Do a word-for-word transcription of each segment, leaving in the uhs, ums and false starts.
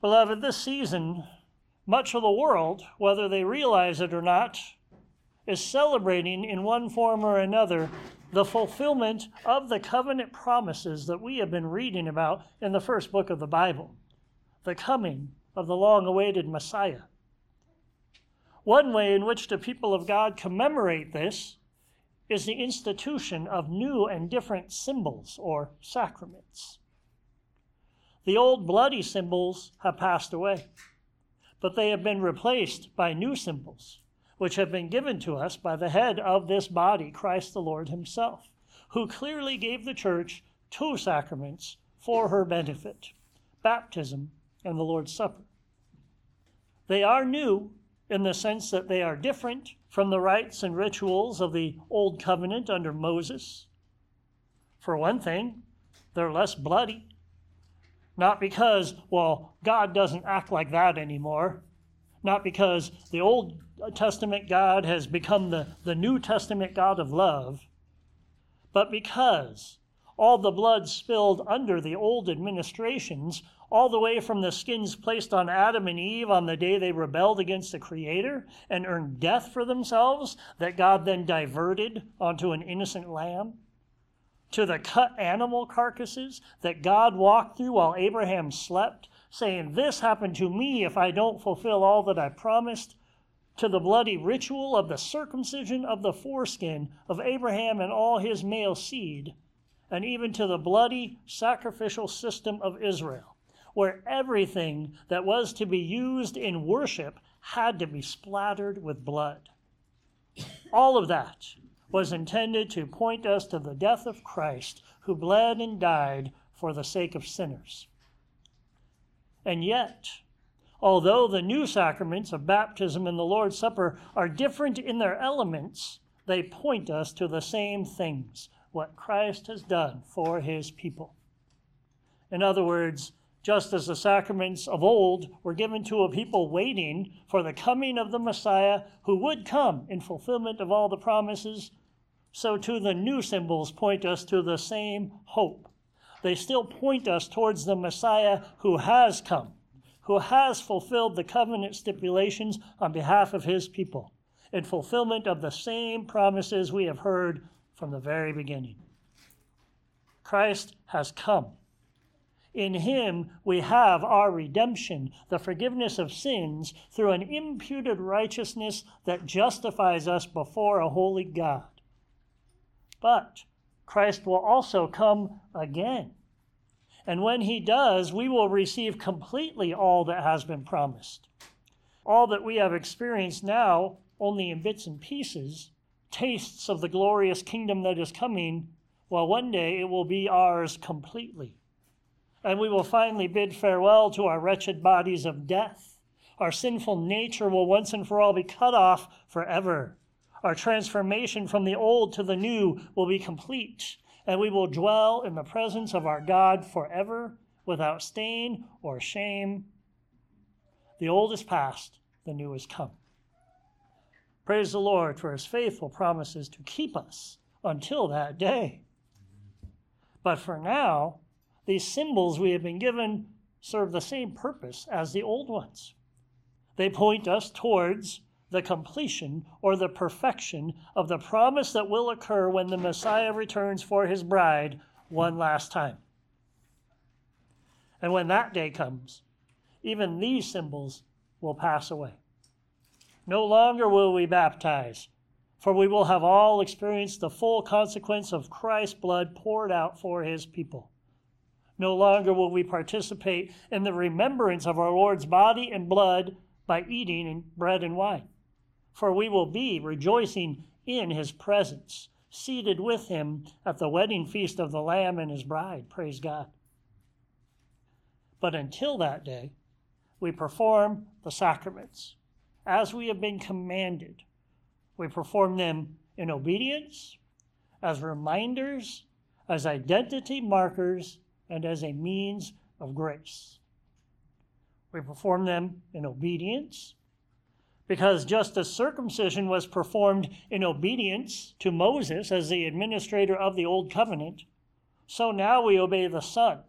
Beloved, this season, much of the world, whether they realize it or not, is celebrating in one form or another the fulfillment of the covenant promises that we have been reading about in the first book of the Bible, the coming of the long-awaited Messiah. One way in which the people of God commemorate this is the institution of new and different symbols or sacraments. The old bloody symbols have passed away, but they have been replaced by new symbols, which have been given to us by the head of this body, Christ the Lord himself, who clearly gave the church two sacraments for her benefit, baptism and the Lord's Supper. They are new in the sense that they are different from the rites and rituals of the Old Covenant under Moses. For one thing, they're less bloody. Not because, well, God doesn't act like that anymore. Not because the Old Testament God has become the, the New Testament God of love, but because all the blood spilled under the old administrations, all the way from the skins placed on Adam and Eve on the day they rebelled against the Creator and earned death for themselves, that God then diverted onto an innocent lamb, to the cut animal carcasses that God walked through while Abraham slept, saying, "This happened to me if I don't fulfill all that I promised," to the bloody ritual of the circumcision of the foreskin of Abraham and all his male seed, and even to the bloody sacrificial system of Israel, where everything that was to be used in worship had to be splattered with blood. All of that was intended to point us to the death of Christ, who bled and died for the sake of sinners. And yet, although the new sacraments of baptism and the Lord's Supper are different in their elements, they point us to the same things, what Christ has done for his people. In other words, just as the sacraments of old were given to a people waiting for the coming of the Messiah who would come in fulfillment of all the promises, so too the new symbols point us to the same hope. They still point us towards the Messiah who has come, who has fulfilled the covenant stipulations on behalf of his people, in fulfillment of the same promises we have heard from the very beginning. Christ has come. In him we have our redemption, the forgiveness of sins, through an imputed righteousness that justifies us before a holy God. But Christ will also come again. And when he does, we will receive completely all that has been promised. All that we have experienced now, only in bits and pieces, tastes of the glorious kingdom that is coming, while one day it will be ours completely. And we will finally bid farewell to our wretched bodies of death. Our sinful nature will once and for all be cut off forever. Our transformation from the old to the new will be complete, and we will dwell in the presence of our God forever, without stain or shame. The old is past, the new is come. Praise the Lord for his faithful promises to keep us until that day. But for now, these symbols we have been given serve the same purpose as the old ones. They point us towards the completion or the perfection of the promise that will occur when the Messiah returns for his bride one last time. And when that day comes, even these symbols will pass away. No longer will we baptize, for we will have all experienced the full consequence of Christ's blood poured out for his people. No longer will we participate in the remembrance of our Lord's body and blood by eating bread and wine, for we will be rejoicing in his presence, seated with him at the wedding feast of the Lamb and his bride. Praise God. But until that day, we perform the sacraments as we have been commanded. We perform them in obedience, as reminders, as identity markers, and as a means of grace. We perform them in obedience, because just as circumcision was performed in obedience to Moses as the administrator of the Old Covenant, so now we obey the Son,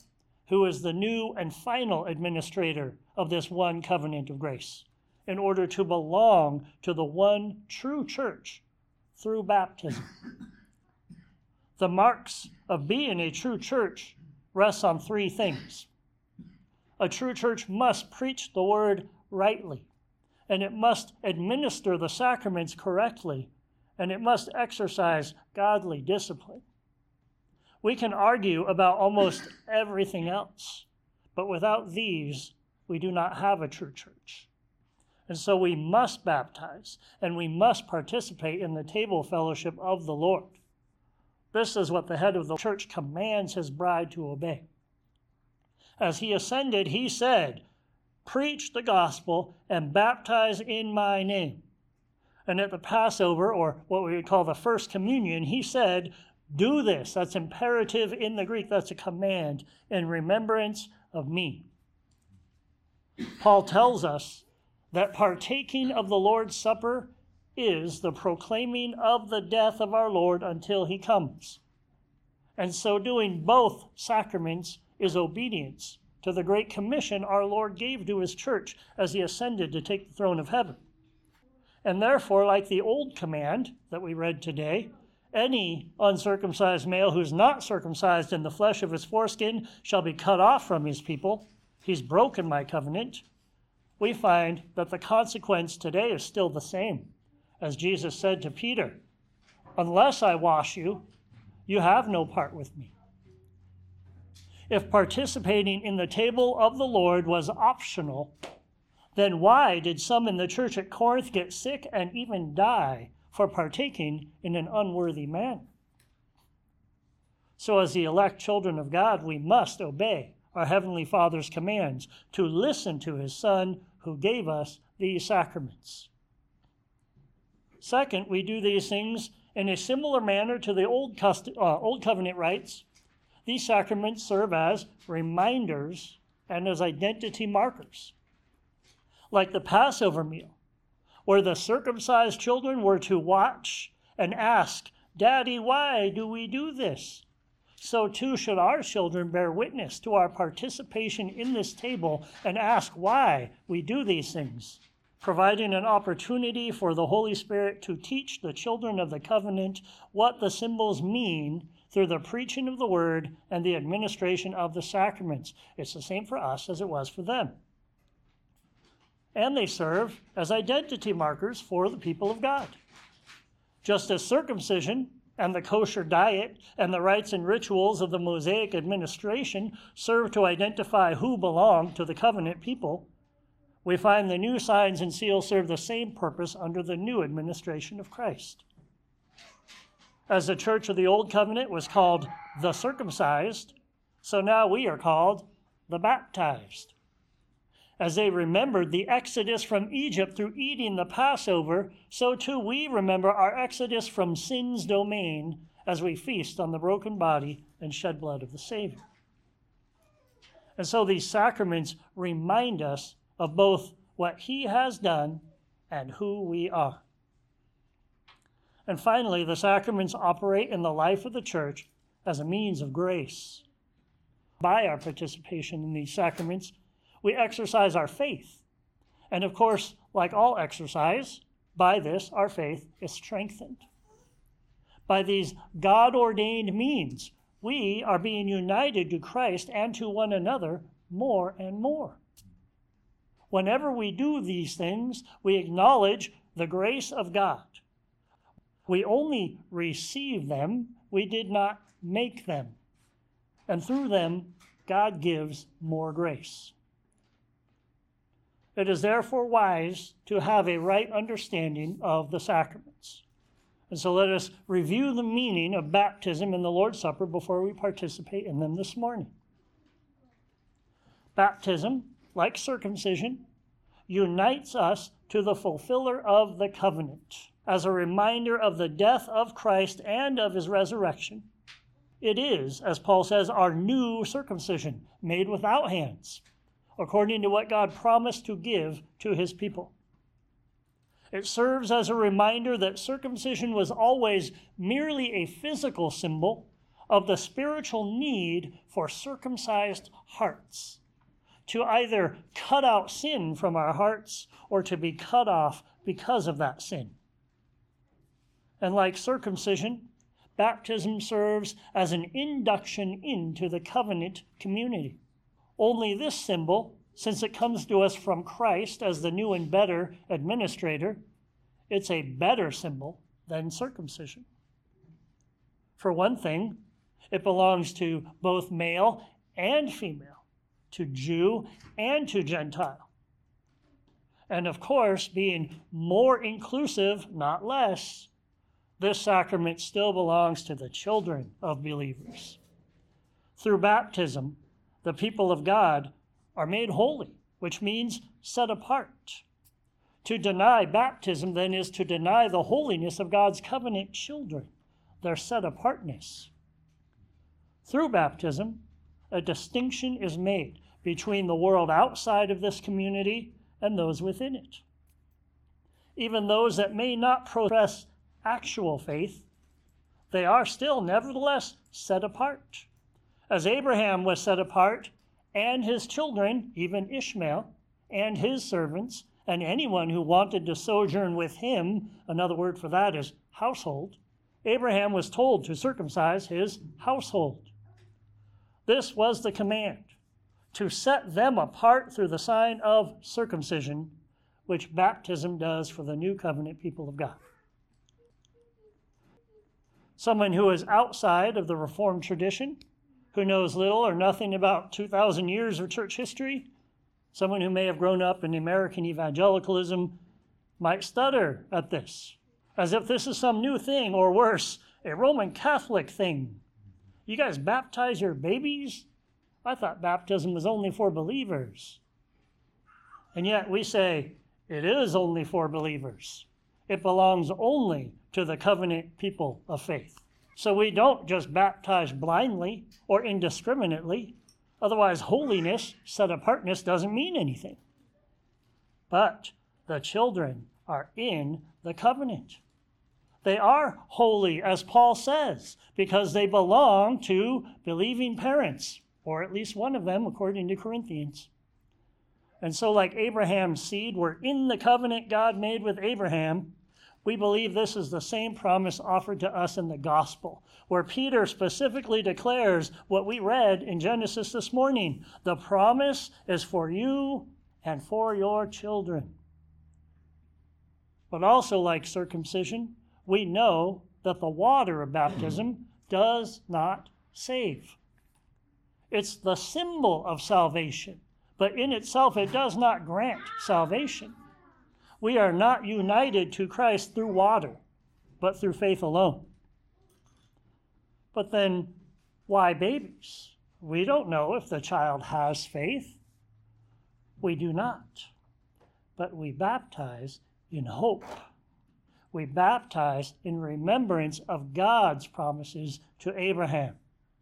who is the new and final administrator of this one covenant of grace, in order to belong to the one true church through baptism. The marks of being a true church rests on three things. A true church must preach the word rightly, and it must administer the sacraments correctly, and it must exercise godly discipline. We can argue about almost everything else, but without these, we do not have a true church. And so we must baptize, and we must participate in the table fellowship of the Lord. This is what the head of the church commands his bride to obey. As he ascended, he said, "Preach the gospel and baptize in my name." And at the Passover, or what we would call the First Communion, he said, "Do this." That's imperative in the Greek. That's a command, "in remembrance of me." Paul tells us that partaking of the Lord's Supper is the proclaiming of the death of our Lord until he comes. And so doing both sacraments is obedience to the great commission our Lord gave to his church as he ascended to take the throne of heaven. And therefore, like the old command that we read today, any uncircumcised male who's not circumcised in the flesh of his foreskin shall be cut off from his people. He's broken my covenant. We find that the consequence today is still the same. As Jesus said to Peter, "Unless I wash you, you have no part with me." If participating in the table of the Lord was optional, then why did some in the church at Corinth get sick and even die for partaking in an unworthy manner? So as the elect children of God, we must obey our Heavenly Father's commands to listen to his Son who gave us these sacraments. Second, we do these things in a similar manner to the Old, Cust- uh, Old Covenant rites. These sacraments serve as reminders and as identity markers. Like the Passover meal, where the circumcised children were to watch and ask, "Daddy, why do we do this?" So too should our children bear witness to our participation in this table and ask why we do these things, providing an opportunity for the Holy Spirit to teach the children of the covenant what the symbols mean through the preaching of the word and the administration of the sacraments. It's the same for us as it was for them. And they serve as identity markers for the people of God. Just as circumcision and the kosher diet and the rites and rituals of the Mosaic administration serve to identify who belong to the covenant people, we find the new signs and seals serve the same purpose under the new administration of Christ. As the church of the Old Covenant was called the circumcised, so now we are called the baptized. As they remembered the exodus from Egypt through eating the Passover, so too we remember our exodus from sin's domain as we feast on the broken body and shed blood of the Savior. And so these sacraments remind us of both what he has done and who we are. And finally, the sacraments operate in the life of the church as a means of grace. By our participation in these sacraments, we exercise our faith. And of course, like all exercise, by this our faith is strengthened. By these God-ordained means, we are being united to Christ and to one another more and more. Whenever we do these things, we acknowledge the grace of God. We only receive them, we did not make them. And through them, God gives more grace. It is therefore wise to have a right understanding of the sacraments. And so let us review the meaning of baptism and the Lord's Supper before we participate in them this morning. Baptism, like circumcision, unites us to the fulfiller of the covenant as a reminder of the death of Christ and of his resurrection. It is, as Paul says, our new circumcision, made without hands, according to what God promised to give to his people. It serves as a reminder that circumcision was always merely a physical symbol of the spiritual need for circumcised hearts, to either cut out sin from our hearts or to be cut off because of that sin. And like circumcision, baptism serves as an induction into the covenant community. Only this symbol, since it comes to us from Christ as the new and better administrator, it's a better symbol than circumcision. For one thing, it belongs to both male and female, to Jew and to Gentile. And of course, being more inclusive, not less, this sacrament still belongs to the children of believers. Through baptism, the people of God are made holy, which means set apart. To deny baptism, then, is to deny the holiness of God's covenant children, their set apartness. Through baptism, a distinction is made between the world outside of this community and those within it. Even those that may not profess actual faith, they are still nevertheless set apart. As Abraham was set apart, and his children, even Ishmael, and his servants, and anyone who wanted to sojourn with him, another word for that is household, Abraham was told to circumcise his household. This was the command, to set them apart through the sign of circumcision, which baptism does for the new covenant people of God. Someone who is outside of the Reformed tradition, who knows little or nothing about two thousand years of church history, someone who may have grown up in American evangelicalism, might stutter at this, as if this is some new thing, or worse, a Roman Catholic thing. You guys baptize your babies? I thought baptism was only for believers. And yet we say it is only for believers. It belongs only to the covenant people of faith. So we don't just baptize blindly or indiscriminately. Otherwise, holiness, set apartness, doesn't mean anything. But the children are in the covenant. They are holy, as Paul says, because they belong to believing parents, or at least one of them, according to Corinthians. And so, like Abraham's seed were in the covenant God made with Abraham, we believe this is the same promise offered to us in the gospel, where Peter specifically declares what we read in Genesis this morning. The promise is for you and for your children. But also, like circumcision, we know that the water of baptism does not save. It's the symbol of salvation, but in itself it does not grant salvation. We are not united to Christ through water, but through faith alone. But then, why babies? We don't know if the child has faith. We do not. But we baptize in hope. We baptize in remembrance of God's promises to Abraham.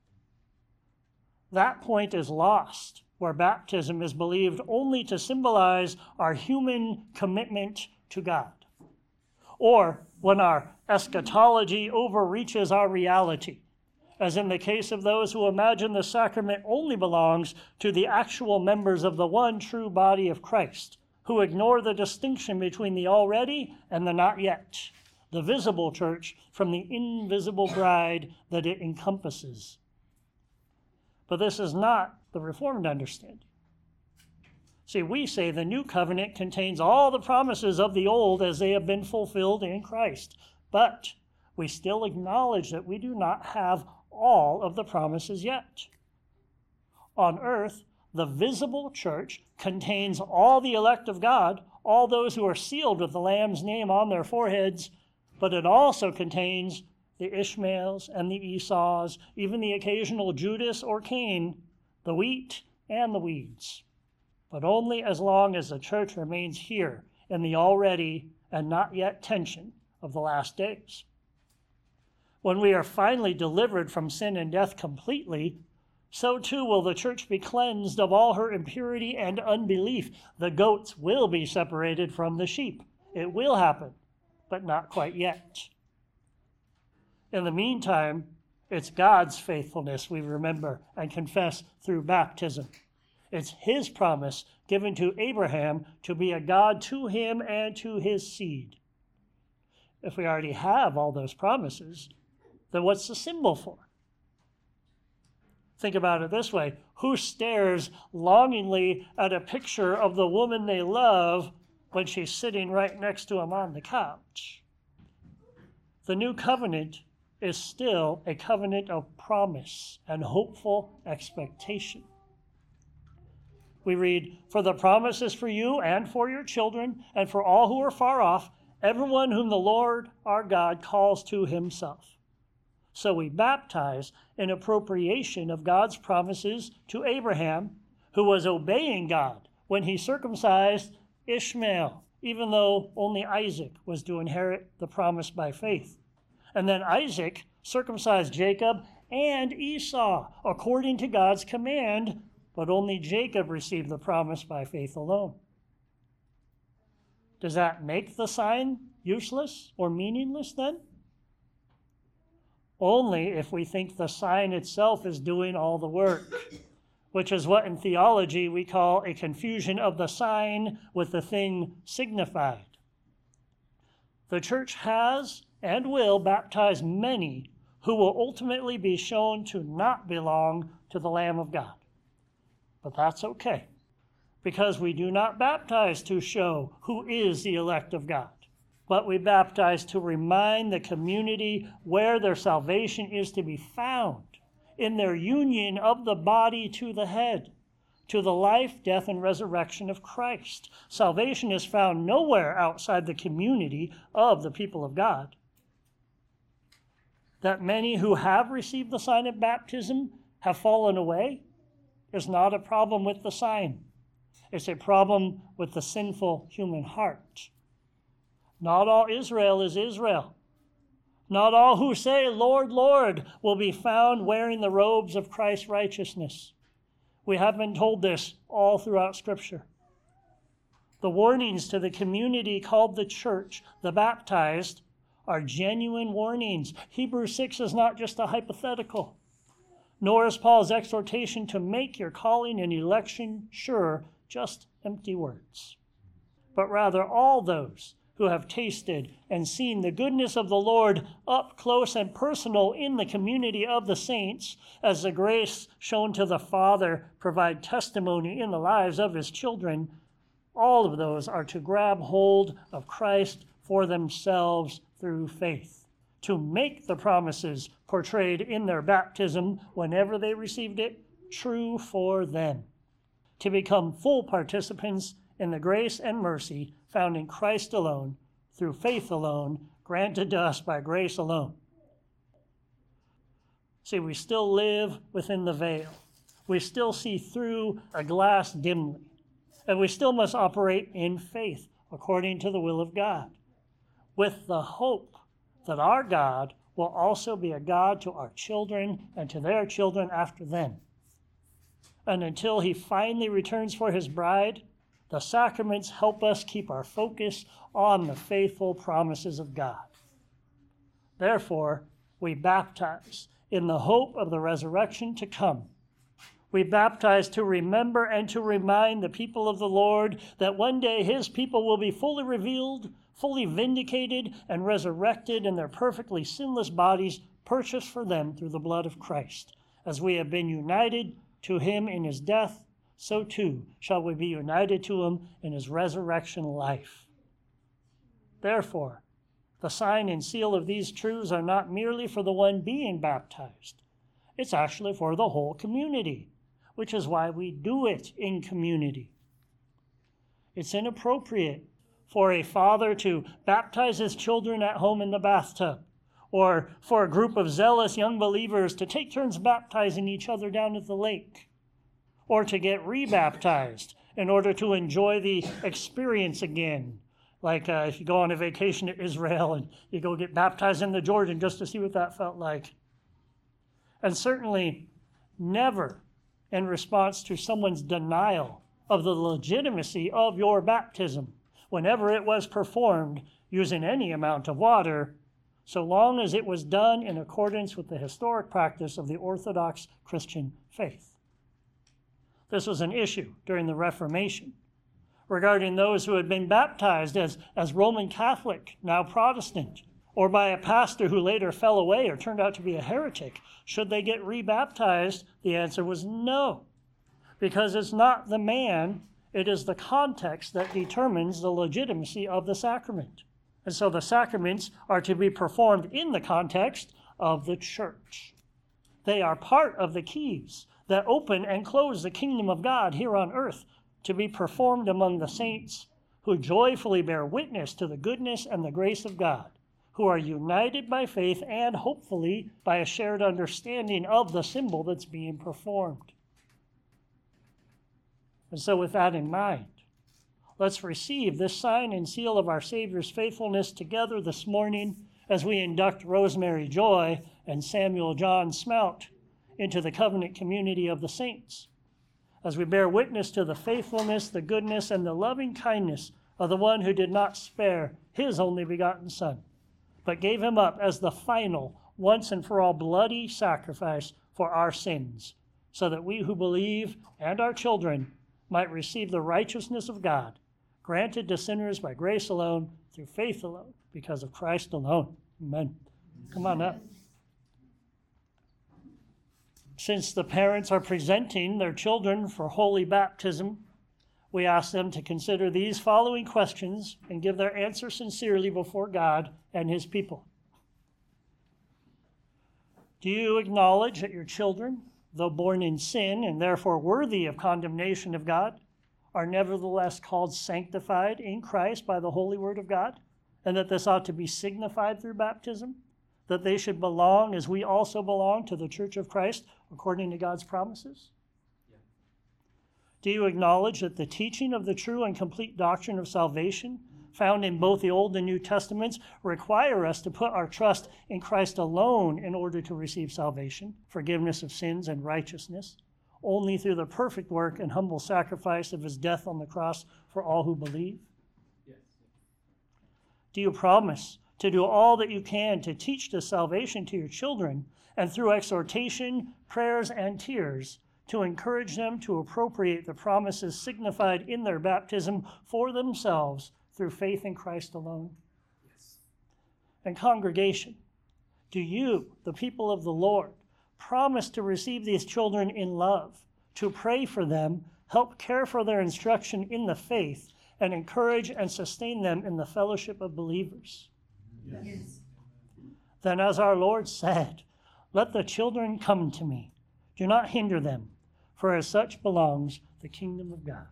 That point is lost, where baptism is believed only to symbolize our human commitment to God, or when our eschatology overreaches our reality, as in the case of those who imagine the sacrament only belongs to the actual members of the one true body of Christ, who ignore the distinction between the already and the not yet, the visible church from the invisible bride that it encompasses. But this is not the Reformed understanding. See, we say the new covenant contains all the promises of the old as they have been fulfilled in Christ. But we still acknowledge that we do not have all of the promises yet. On earth, the visible church contains all the elect of God, all those who are sealed with the Lamb's name on their foreheads, but it also contains the Ishmaels and the Esau's, even the occasional Judas or Cain, the wheat and the weeds, but only as long as the church remains here in the already and not yet tension of the last days. When we are finally delivered from sin and death completely, so too will the church be cleansed of all her impurity and unbelief. The goats will be separated from the sheep. It will happen, but not quite yet. In the meantime, It's God's faithfulness we remember and confess through baptism. It's his promise given to Abraham to be a God to him and to his seed. If we already have all those promises, then what's the symbol for? Think about it this way. Who stares longingly at a picture of the woman they love when she's sitting right next to him on the couch? The new covenant is still a covenant of promise and hopeful expectation. We read, "For the promise is for you and for your children and for all who are far off, everyone whom the Lord our God calls to himself." So we baptize in appropriation of God's promises to Abraham, who was obeying God when he circumcised Ishmael, even though only Isaac was to inherit the promise by faith. And then Isaac circumcised Jacob and Esau according to God's command, but only Jacob received the promise by faith alone. Does that make the sign useless or meaningless then? Only if we think the sign itself is doing all the work, which is what in theology we call a confusion of the sign with the thing signified. The church has and will baptize many who will ultimately be shown to not belong to the Lamb of God. But that's okay, because we do not baptize to show who is the elect of God, but we baptize to remind the community where their salvation is to be found, in their union of the body to the head, to the life, death, and resurrection of Christ. Salvation is found nowhere outside the community of the people of God. That many who have received the sign of baptism have fallen away is not a problem with the sign. It's a problem with the sinful human heart. Not all Israel is Israel. Not all who say, "Lord, Lord," will be found wearing the robes of Christ's righteousness. We have been told this all throughout Scripture. The warnings to the community called the church, the baptized, are genuine warnings. Hebrews six is not just a hypothetical, nor is Paul's exhortation to make your calling and election sure just empty words, but rather all those who have tasted and seen the goodness of the Lord up close and personal in the community of the saints, as the grace shown to the Father provide testimony in the lives of his children, all of those are to grab hold of Christ for themselves through faith, to make the promises portrayed in their baptism whenever they received it true for them, to become full participants in the grace and mercy found in Christ alone, through faith alone, granted to us by grace alone. See, we still live within the veil. We still see through a glass dimly, and we still must operate in faith according to the will of God, with the hope that our God will also be a God to our children and to their children after them. And until he finally returns for his bride, the sacraments help us keep our focus on the faithful promises of God. Therefore, we baptize in the hope of the resurrection to come. We baptize to remember and to remind the people of the Lord that one day his people will be fully revealed, fully vindicated, and resurrected in their perfectly sinless bodies purchased for them through the blood of Christ. As we have been united to him in his death, so too shall we be united to him in his resurrection life. Therefore, the sign and seal of these truths are not merely for the one being baptized. It's actually for the whole community, which is why we do it in community. It's inappropriate for a father to baptize his children at home in the bathtub, or for a group of zealous young believers to take turns baptizing each other down at the lake, or to get rebaptized in order to enjoy the experience again. Like uh, if you go on a vacation to Israel and you go get baptized in the Jordan just to see what that felt like. And certainly never in response to someone's denial of the legitimacy of your baptism, whenever it was performed using any amount of water, so long as it was done in accordance with the historic practice of the Orthodox Christian faith. This was an issue during the Reformation regarding those who had been baptized as, as Roman Catholic, now Protestant, or by a pastor who later fell away or turned out to be a heretic. Should they get rebaptized? The answer was no, because it's not the man, it is the context that determines the legitimacy of the sacrament. And so the sacraments are to be performed in the context of the church. They are part of the keys that open and close the kingdom of God here on earth, to be performed among the saints who joyfully bear witness to the goodness and the grace of God, who are united by faith and hopefully by a shared understanding of the symbol that's being performed. And so with that in mind, let's receive this sign and seal of our Savior's faithfulness together this morning as we induct Rosemary Joy and Samuel John Smelt into the covenant community of the saints, as we bear witness to the faithfulness, the goodness, and the loving kindness of the one who did not spare his only begotten Son, but gave him up as the final, once and for all bloody sacrifice for our sins, so that we who believe and our children might receive the righteousness of God, granted to sinners by grace alone, through faith alone, because of Christ alone. Amen. Come on up. Since the parents are presenting their children for holy baptism, we ask them to consider these following questions and give their answer sincerely before God and his people. Do you acknowledge that your children, though born in sin and therefore worthy of condemnation of God, are nevertheless called sanctified in Christ by the holy word of God, and that this ought to be signified through baptism, that they should belong as we also belong to the Church of Christ according to God's promises? Yeah. Do you acknowledge that the teaching of the true and complete doctrine of salvation found in both the Old and New Testaments require us to put our trust in Christ alone in order to receive salvation, forgiveness of sins, and righteousness, only through the perfect work and humble sacrifice of his death on the cross for all who believe? Yes. Do you promise to do all that you can to teach this salvation to your children, and through exhortation, prayers, and tears, to encourage them to appropriate the promises signified in their baptism for themselves through faith in Christ alone? Yes. And congregation, do you, the people of the Lord, promise to receive these children in love, to pray for them, help care for their instruction in the faith, and encourage and sustain them in the fellowship of believers? Yes. Then, as our Lord said, let the children come to me. Do not hinder them, for as such belongs the kingdom of God.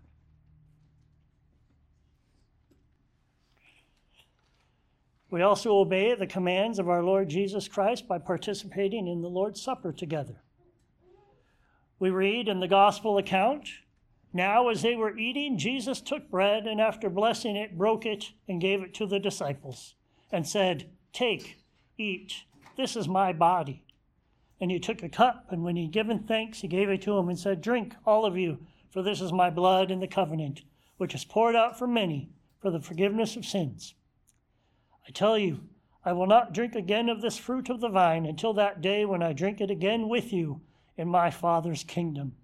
We also obey the commands of our Lord Jesus Christ by participating in the Lord's Supper together. We read in the gospel account, "Now as they were eating, Jesus took bread, and after blessing it, broke it and gave it to the disciples, and said, 'Take, eat, this is my body.' And he took a cup, and when he had given thanks, he gave it to them and said, 'Drink, all of you, for this is my blood in the covenant, which is poured out for many for the forgiveness of sins. I tell you, I will not drink again of this fruit of the vine until that day when I drink it again with you in my Father's kingdom.'"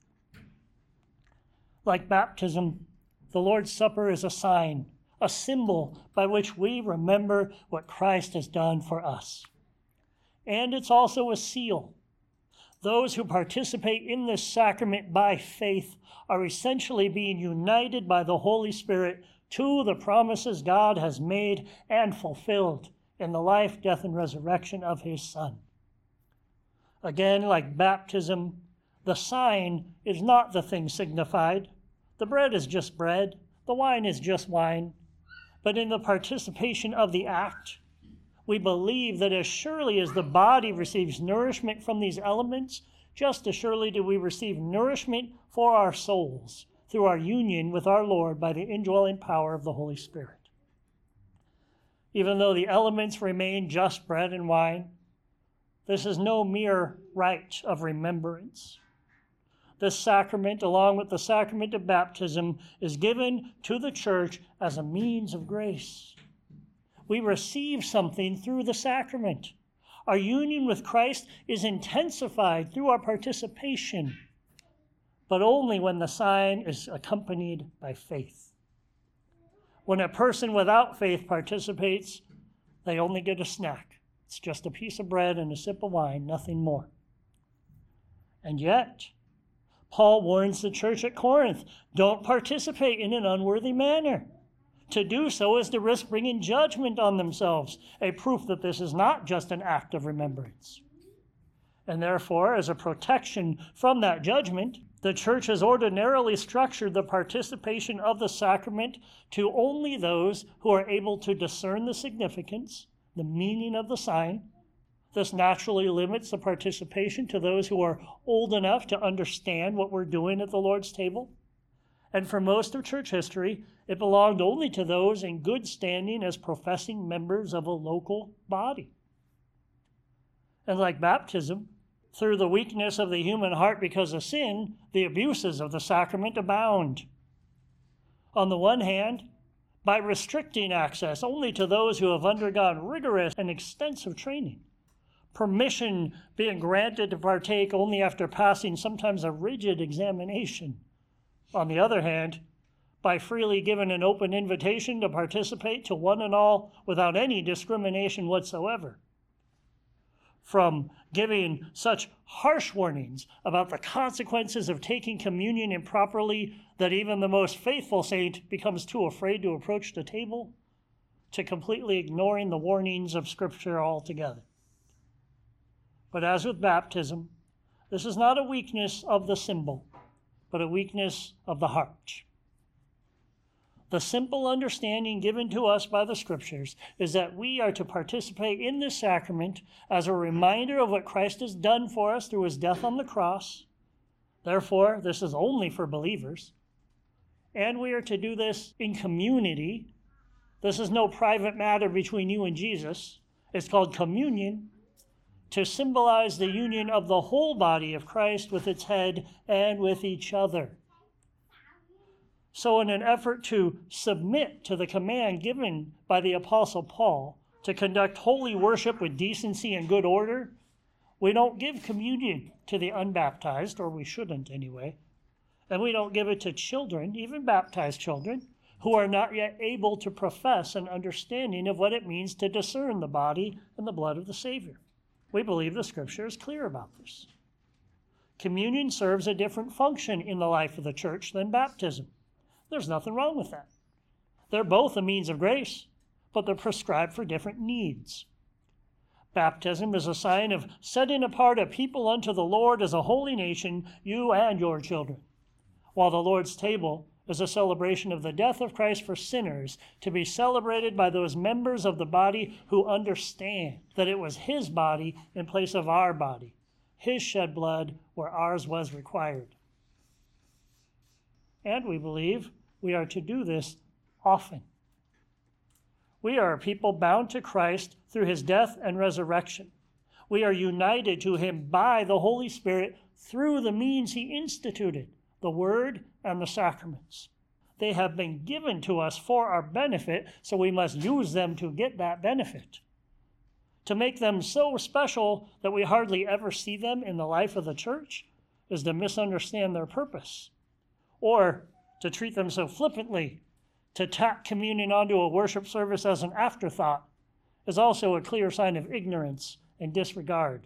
Like baptism, the Lord's Supper is a sign, a symbol by which we remember what Christ has done for us. And it's also a seal. Those who participate in this sacrament by faith are essentially being united by the Holy Spirit to the promises God has made and fulfilled in the life, death, and resurrection of his Son. Again, like baptism, the sign is not the thing signified. The bread is just bread. The wine is just wine. But in the participation of the act, we believe that as surely as the body receives nourishment from these elements, just as surely do we receive nourishment for our souls through our union with our Lord by the indwelling power of the Holy Spirit. Even though the elements remain just bread and wine, this is no mere rite of remembrance. This sacrament, along with the sacrament of baptism, is given to the church as a means of grace. We receive something through the sacrament. Our union with Christ is intensified through our participation, but only when the sign is accompanied by faith. When a person without faith participates, they only get a snack. It's just a piece of bread and a sip of wine, nothing more. And yet, Paul warns the church at Corinth, don't participate in an unworthy manner. To do so is to risk bringing judgment on themselves, a proof that this is not just an act of remembrance. And therefore, as a protection from that judgment, the church has ordinarily structured the participation of the sacrament to only those who are able to discern the significance, the meaning of the sign. This naturally limits the participation to those who are old enough to understand what we're doing at the Lord's table. And for most of church history, it belonged only to those in good standing as professing members of a local body. And like baptism, through the weakness of the human heart because of sin, the abuses of the sacrament abound. On the one hand, by restricting access only to those who have undergone rigorous and extensive training, permission being granted to partake only after passing sometimes a rigid examination. On the other hand, by freely giving an open invitation to participate to one and all without any discrimination whatsoever. From giving such harsh warnings about the consequences of taking communion improperly that even the most faithful saint becomes too afraid to approach the table, to completely ignoring the warnings of Scripture altogether. But as with baptism, this is not a weakness of the symbol, but a weakness of the heart. The simple understanding given to us by the Scriptures is that we are to participate in this sacrament as a reminder of what Christ has done for us through his death on the cross. Therefore, this is only for believers. And we are to do this in community. This is no private matter between you and Jesus. It's called communion, to symbolize the union of the whole body of Christ with its head and with each other. So in an effort to submit to the command given by the Apostle Paul to conduct holy worship with decency and good order, we don't give communion to the unbaptized, or we shouldn't anyway, and we don't give it to children, even baptized children, who are not yet able to profess an understanding of what it means to discern the body and the blood of the Savior. We believe the Scripture is clear about this. Communion serves a different function in the life of the church than baptism. There's nothing wrong with that. They're both a means of grace, but they're prescribed for different needs. Baptism is a sign of setting apart a people unto the Lord as a holy nation, you and your children, while the Lord's table is a celebration of the death of Christ for sinners, to be celebrated by those members of the body who understand that it was his body in place of our body, his shed blood where ours was required. And we believe we are to do this often. We are a people bound to Christ through his death and resurrection. We are united to him by the Holy Spirit through the means he instituted, the Word and the sacraments. They have been given to us for our benefit, so we must use them to get that benefit. To make them so special that we hardly ever see them in the life of the church is to misunderstand their purpose, or to treat them so flippantly, to tack communion onto a worship service as an afterthought, is also a clear sign of ignorance and disregard.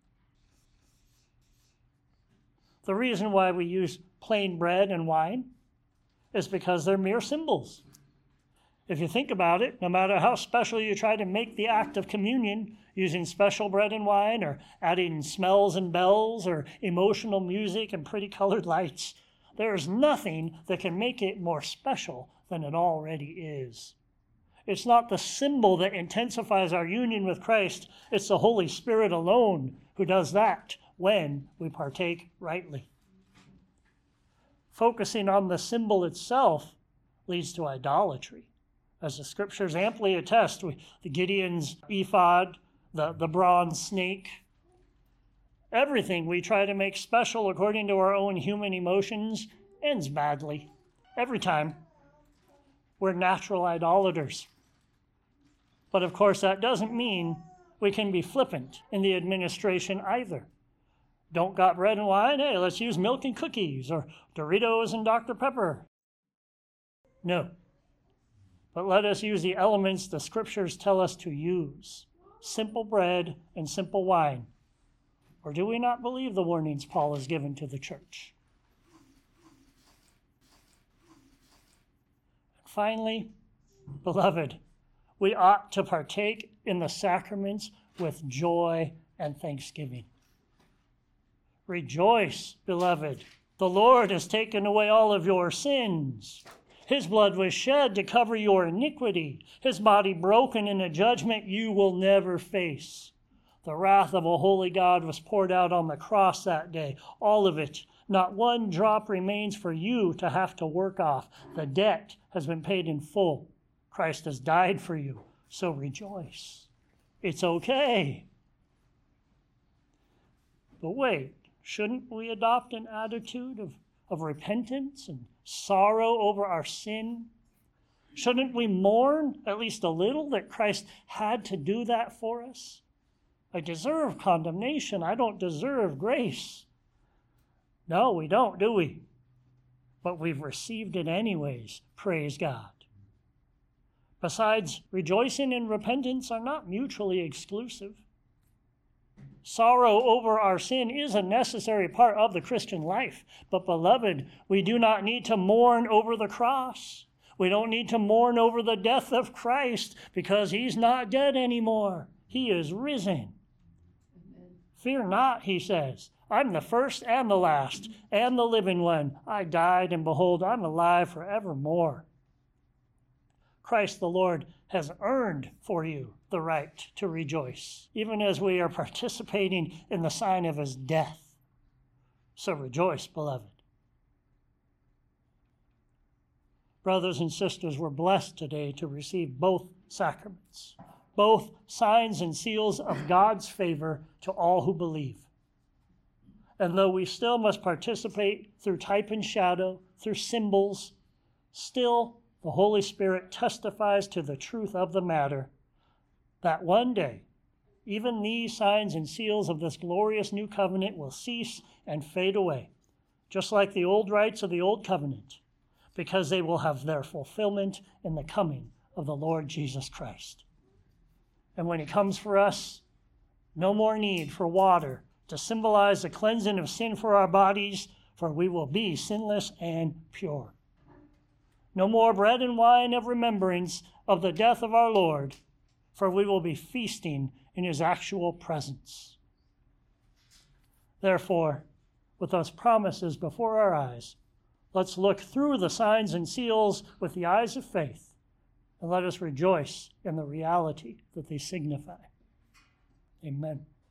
The reason why we use plain bread and wine is because they're mere symbols. If you think about it, no matter how special you try to make the act of communion, using special bread and wine, or adding smells and bells, or emotional music and pretty colored lights, there is nothing that can make it more special than it already is. It's not the symbol that intensifies our union with Christ. It's the Holy Spirit alone who does that when we partake rightly. Focusing on the symbol itself leads to idolatry. As the Scriptures amply attest, the Gideon's ephod, the, the bronze snake, everything we try to make special according to our own human emotions ends badly. Every time. We're natural idolaters. But of course, that doesn't mean we can be flippant in the administration either. Don't got bread and wine? Hey, let's use milk and cookies, or Doritos and Doctor Pepper. No. But let us use the elements the scriptures tell us to use. Simple bread and simple wine. Or do we not believe the warnings Paul has given to the church? Finally, beloved, we ought to partake in the sacraments with joy and thanksgiving. Rejoice, beloved. The Lord has taken away all of your sins. His blood was shed to cover your iniquity. His body broken in a judgment you will never face. The wrath of a holy God was poured out on the cross that day. All of it. Not one drop remains for you to have to work off. The debt has been paid in full. Christ has died for you. So rejoice. It's okay. But wait, shouldn't we adopt an attitude of, of repentance and sorrow over our sin? Shouldn't we mourn at least a little that Christ had to do that for us? I deserve condemnation. I don't deserve grace. No, we don't, do we? But we've received it anyways. Praise God. Besides, rejoicing and repentance are not mutually exclusive. Sorrow over our sin is a necessary part of the Christian life. But beloved, we do not need to mourn over the cross. We don't need to mourn over the death of Christ because he's not dead anymore. He is risen. Amen. Fear not, he says. I'm the first and the last and the living one. I died, and behold, I'm alive forevermore. Christ the Lord has earned for you the right to rejoice, even as we are participating in the sign of his death. So rejoice, beloved. Brothers and sisters, we're blessed today to receive both sacraments, both signs and seals of God's favor to all who believe. And though we still must participate through type and shadow, through symbols, still the Holy Spirit testifies to the truth of the matter, that one day, even these signs and seals of this glorious new covenant will cease and fade away, just like the old rites of the old covenant, because they will have their fulfillment in the coming of the Lord Jesus Christ. And when he comes for us, no more need for water to symbolize the cleansing of sin for our bodies, for we will be sinless and pure. No more bread and wine of remembrance of the death of our Lord, for we will be feasting in his actual presence. Therefore, with those promises before our eyes, let's look through the signs and seals with the eyes of faith, and let us rejoice in the reality that they signify. Amen.